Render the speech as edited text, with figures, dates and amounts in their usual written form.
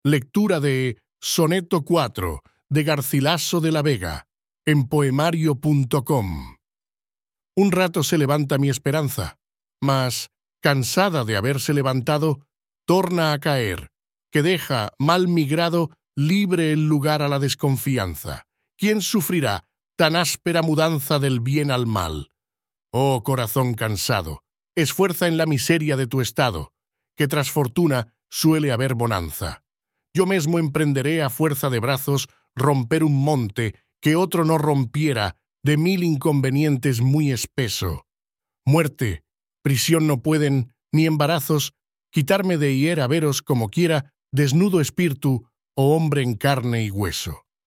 Lectura de Soneto 4 de Garcilaso de la Vega en poemario.com. Un rato se levanta mi esperanza, mas, cansada de haberse levantado, torna a caer, que deja, mal migrado, libre el lugar a la desconfianza. ¿Quién sufrirá tan áspera mudanza del bien al mal? Oh corazón cansado, esfuerza en la miseria de tu estado, que tras fortuna suele haber bonanza. Yo mesmo emprenderé a fuerza de brazos romper un monte que otro no rompiera de 1000 inconvenientes muy espeso. Muerte, prisión no pueden, ni embarazos, quitarme de hiera veros como quiera, desnudo espíritu o hombre en carne y hueso.